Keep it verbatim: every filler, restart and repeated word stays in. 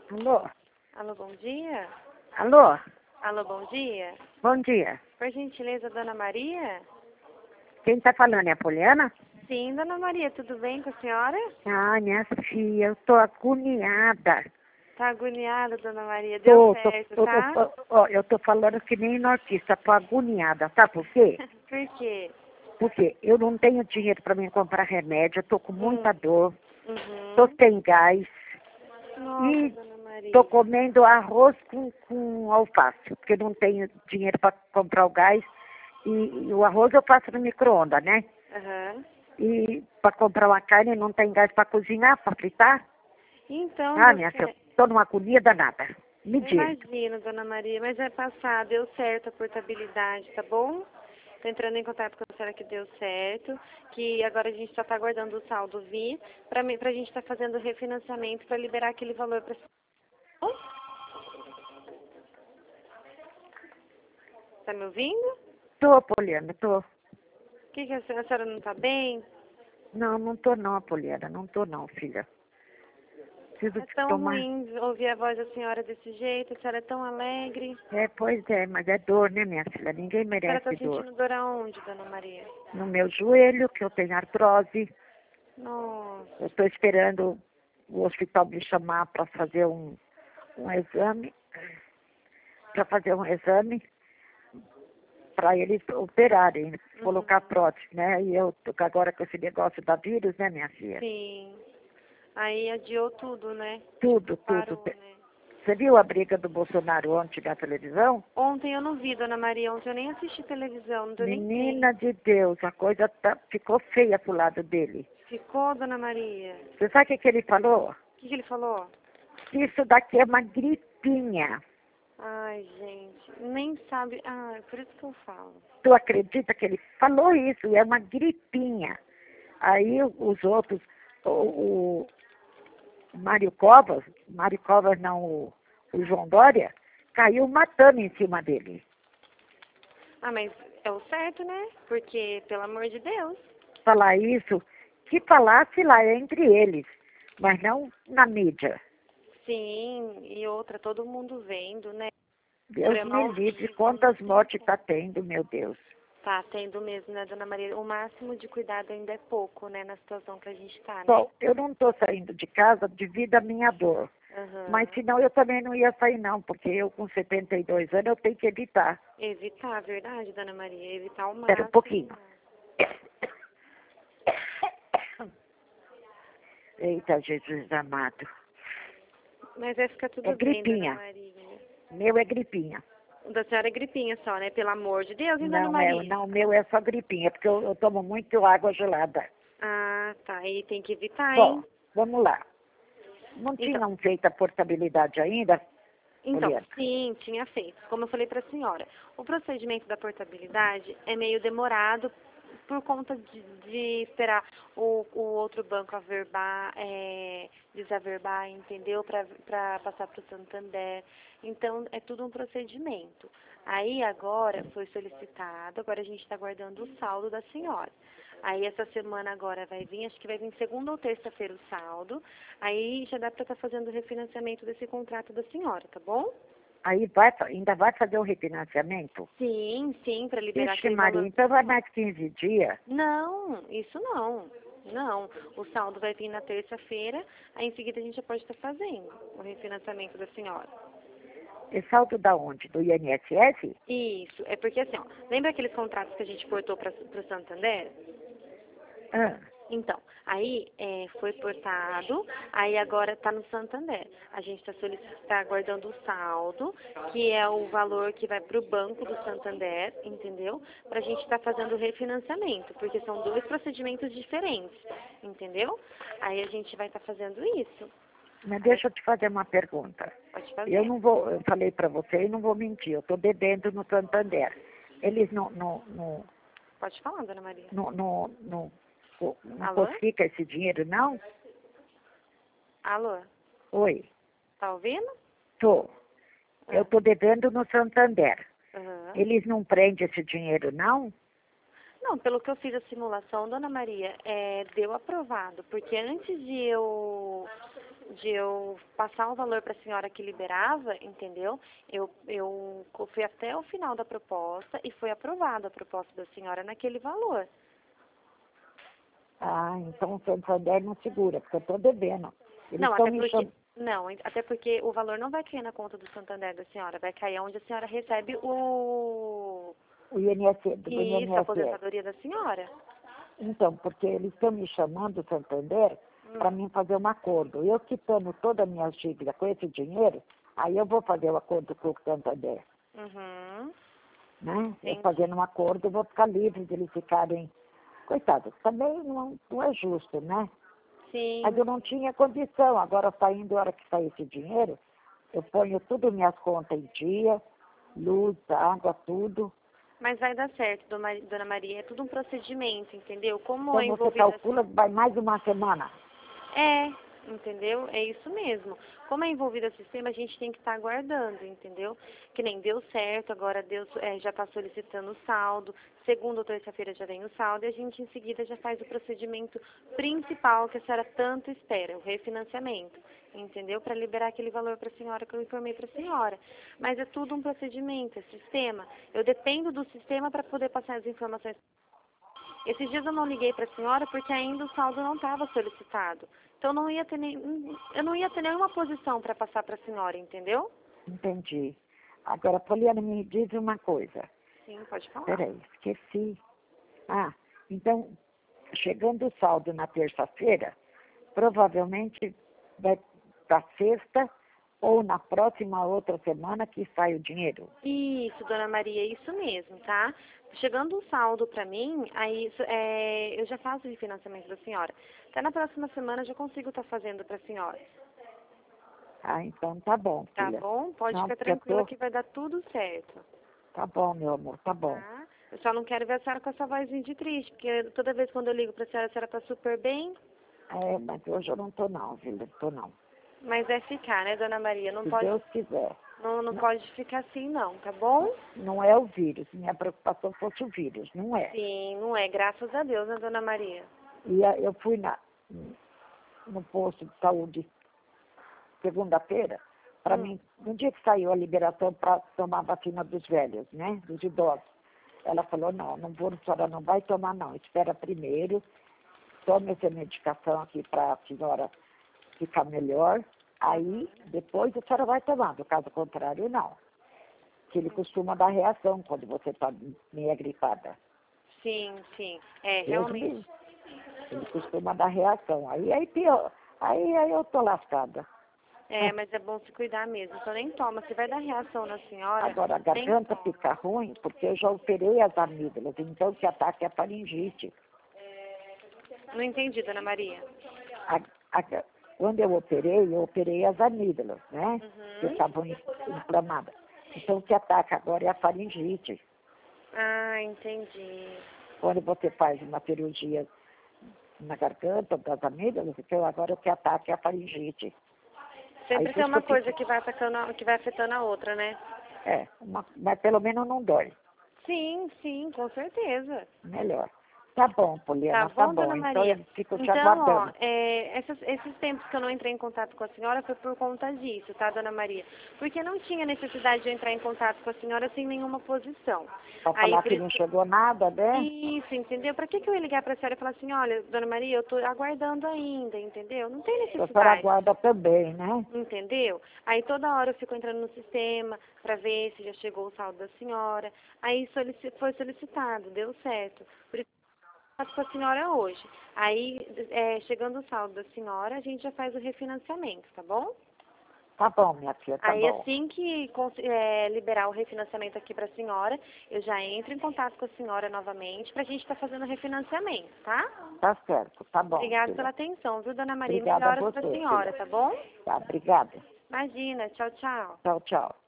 Alô? Alô, bom dia? Alô? Alô, bom dia? Bom dia. Por gentileza, Dona Maria? Quem tá falando é a Poliana? Sim, Dona Maria, tudo bem com a senhora? Ah, minha filha, eu tô agoniada. Tá agoniada, Dona Maria? Deu Tô, tô, certo, tô, tô, tá? tô- ó, eu tô falando que nem nortista, tô agoniada, sabe por quê? Por quê? Porque eu não tenho dinheiro pra mim comprar remédio, eu tô com muita Hum. dor, tô Uhum. sem gás Nossa, e Dona Maria. tô comendo arroz com, com alface, porque eu não tenho dinheiro pra comprar o gás e, e o arroz eu faço no micro-ondas, né? Aham. E para comprar uma carne não tem gás para cozinhar, para fritar? Então, Ah, deu minha filha, certo. estou numa agonia danada. Me Eu diz. imagino, Dona Maria, mas vai passar, deu certo a portabilidade, tá bom? Tô entrando em contato com a senhora que deu certo, que agora a gente só tá aguardando o saldo vir, pra, mim, pra gente tá fazendo o refinanciamento pra liberar aquele valor pra senhora. Tá me ouvindo? Tô, Poliana, tô. O que, que a senhora, a senhora não tá bem? Não, não tô não, Poliana, não tô não, filha. Preciso É de tão tomar. ruim ouvir a voz da senhora desse jeito, a senhora é tão alegre. É, pois é, mas é dor, né, minha filha? Ninguém A senhora tá merece dor. sentindo dor aonde, Dona Maria? No meu joelho, que eu tenho artrose, Nossa. eu estou esperando o hospital me chamar para fazer um, um exame, para fazer um exame, para eles operarem, colocar Uhum. prótese, né? E eu tô agora com esse negócio da vírus, né, minha filha? Sim. Aí adiou tudo, né? Tudo, tudo. Parou, né? Você viu a briga do Bolsonaro ontem na televisão? Ontem eu não vi, Dona Maria. Ontem eu nem assisti televisão, não deu nem Menina tempo. de Deus, a coisa tá, ficou feia pro lado dele. Ficou, Dona Maria? Você sabe o que, que ele falou? O que, que ele falou? Que isso daqui é uma gripinha. Ai, gente, nem sabe. Ah, é por isso que eu falo. Tu acredita que ele falou isso? É uma gripinha. Aí os outros, o, o Mário Covas, Mário Covas não, o, o João Dória, caiu matando em cima dele. Ah, mas é o certo, né? Porque, pelo amor de Deus. Falar isso, que falasse lá entre eles, mas não na mídia. Sim, e outra, todo mundo vendo, né? Deus Problema me ao livre, vivo, não quantas tem mortes como. está tendo, meu Deus. Tá tendo mesmo, né, Dona Maria? O máximo de cuidado ainda é pouco, né, na situação que a gente tá, né? Bom, eu não estou saindo de casa devido à minha dor. Mas Aham. senão eu também não ia sair não, porque eu com setenta e dois anos eu tenho que evitar. Evitar, verdade, Dona Maria? Evitar o Espera um máximo. pouquinho. Eita, Jesus amado. Mas vai ficar É tudo bem, Dona gripinha. Maria. Meu é gripinha. O da senhora é gripinha só, né? Pelo amor de Deus, hein, Dona Não, é, Maria? não, o meu é só gripinha, porque eu, eu tomo muito água gelada. Ah, tá. Aí tem que evitar, Bom, hein? vamos lá. Não Então, tinham feito a portabilidade ainda, então, Poliana? sim, tinha feito. Como eu falei para a senhora, o procedimento da portabilidade é meio demorado por conta de, de esperar o, o outro banco averbar, é, desaverbar, entendeu? Para passar para o Santander. Então, é tudo um procedimento. Aí, agora, foi solicitado, agora a gente está aguardando o saldo da senhora. Aí, essa semana agora vai vir, acho que vai vir segunda ou terça-feira o saldo. Aí, já dá para estar fazendo o refinanciamento desse contrato da senhora, tá bom? Aí vai, ainda vai fazer o refinanciamento? Sim, sim, para liberar Ixi, aquele Maria, valor. então vai mais quinze dias. Não, isso não. Não, o saldo vai vir na terça-feira, aí em seguida a gente já pode estar fazendo o refinanciamento da senhora. E saldo da onde? Do I N S S? Isso, é porque assim, ó, lembra aqueles contratos que a gente portou para o Santander? Ah, Então, aí é, foi portado, aí agora está no Santander. A gente está tá aguardando o saldo, que é o valor que vai para o banco do Santander, entendeu? Para a gente estar fazendo o refinanciamento, porque são dois procedimentos diferentes, entendeu? Aí a gente vai estar fazendo isso. mas Aí, deixa eu te fazer uma pergunta. pode Eu fazer. não vou, eu falei para você e não vou mentir, eu estou devendo no Santander. Eles não, não, não, Pode falar, Dona Maria. não, não, não, não Alô? confisca esse dinheiro, não? Alô? Oi, Tá ouvindo? tô. Eu Ah, estou devendo no Santander. aham. Eles não prendem esse dinheiro, não? Não, pelo que eu fiz a simulação, dona Maria, é, deu aprovado, porque antes de eu de eu passar o valor para a senhora que liberava, entendeu? Eu, eu fui até o final da proposta e foi aprovada a proposta da senhora naquele valor. Ah, então o Santander não segura, porque eu estou devendo. Eles Não, estão até me porque chamando. não, até porque o valor não vai cair na conta do Santander da senhora, vai cair onde a senhora recebe o O I N S S, do isso, a I N S S. aposentadoria da senhora. Então, porque eles estão me chamando, o Santander, Hum. para mim fazer um acordo. Eu quitando toda a minha dívida com esse dinheiro, aí eu vou fazer o acordo com o Santander. Uhum. Né? Eu Entendi. fazendo um acordo, eu vou ficar livre de eles ficarem... Coitados, também não, não é justo, né? Sim. Mas eu não tinha condição. Agora, saindo a hora que sair esse dinheiro, eu ponho tudo minhas contas em dia, luz, água, tudo. Mas vai dar certo, dona dona Maria. É tudo um procedimento, entendeu? Como Então é você envolvida... calcula que vai mais uma semana. É, entendeu? É isso mesmo. Como é envolvido o sistema, a gente tem que estar aguardando, entendeu? Que nem deu certo, agora Deus é, já está solicitando o saldo. Segunda ou terça-feira já vem o saldo e a gente em seguida já faz o procedimento principal que a senhora tanto espera, o refinanciamento. Entendeu? Para liberar aquele valor para a senhora que eu informei para a senhora. Mas é tudo um procedimento, é sistema. Eu dependo do sistema para poder passar as informações. Esses dias eu não liguei para a senhora porque ainda o saldo não estava solicitado. Então não ia ter nem, eu não ia ter nenhuma posição para passar para a senhora, entendeu? Entendi. Agora, Poliana, me diz uma coisa. Sim, pode falar. Peraí, esqueci. Ah, então, chegando o saldo na terça-feira, provavelmente vai para sexta ou na próxima outra semana que sai o dinheiro. Isso, dona Maria, isso mesmo, tá? Chegando um saldo para mim, aí é, eu já faço o refinanciamento da senhora. Até na próxima semana eu já consigo estar fazendo para a senhora. Ah, então tá bom, Tá filha. bom? Pode Não, ficar porque eu tranquila tô... que vai dar tudo certo. Tá bom, meu amor, tá bom. Tá? Eu só não quero ver a senhora com essa vozinha de triste, porque toda vez quando eu ligo para a senhora, a senhora tá super bem. É, mas hoje eu não tô não, filha, não tô não. Mas é ficar, né, dona Maria? Não Se pode, Deus quiser. não, não Não, pode ficar assim, não, tá bom? não é o vírus, minha preocupação fosse o vírus, não é. Sim, não é. Graças a Deus, né, dona Maria? E a- eu fui na, no posto de saúde segunda-feira, para Hum. mim, no dia que saiu a liberação para tomar a vacina dos velhos, né, dos idosos, ela falou, não, não vou, a senhora não vai tomar não, espera primeiro, tome essa medicação aqui para a senhora ficar melhor, aí depois a senhora vai tomar, do caso contrário, não. Que ele costuma dar reação quando você está meio gripada. Sim, sim. É, Deus realmente. me... Ele costuma dar reação. Aí, aí, pior. Aí, aí eu tô lascada. É, mas é bom se cuidar mesmo. Então nem toma. Se vai dar reação na senhora, Agora, a nem garganta toma. fica ruim porque eu já operei as amígdalas, então que ataque é a faringite. Não entendi, dona Maria. A, a, quando eu operei, eu operei as amígdalas, né? Que Uhum. estavam inflamadas. Então, o que ataca agora é a faringite. Ah, entendi. Quando você faz uma cirurgia na garganta, das amígdalas, então agora o que ataca é a faringite. Sempre Aí, por tem isso que uma eu coisa fico... que vai atacando, a- que vai afetando a outra, né? É, uma, mas pelo menos não dói. Sim, sim, com certeza. Melhor. Tá bom, Tá Poliana, tá bom, bom. dona Então Maria? eu fico te Então, ó, aguardando. é, essas- esses tempos que eu não entrei em contato com a senhora foi por conta disso, tá, dona Maria? Porque não tinha necessidade de eu entrar em contato com a senhora sem nenhuma posição. Pra Aí, falar por que isso não que... chegou nada, né? Isso, entendeu? Pra que, que eu ia ligar pra senhora e falar assim, olha, dona Maria, eu tô aguardando ainda, entendeu? Não tem A senhora necessidade. aguarda também, né? Entendeu? Aí toda hora eu fico entrando no sistema para ver se já chegou o saldo da senhora. Aí solici- foi solicitado, deu certo. Por isso eu faço com a senhora hoje. Aí, é, chegando o saldo da senhora, a gente já faz o refinanciamento, tá bom? Tá bom, minha filha, tá Aí bom. assim que cons- é, liberar o refinanciamento aqui para a senhora, eu já entro em contato com a senhora novamente para a gente estar fazendo o refinanciamento, tá? Tá certo, tá bom, Obrigada filha. pela atenção, viu, dona Maria? Obrigada a Melhoras para a você, senhora, filha. tá bom? Tá, obrigada. Imagina, tchau, tchau. Tchau, tchau.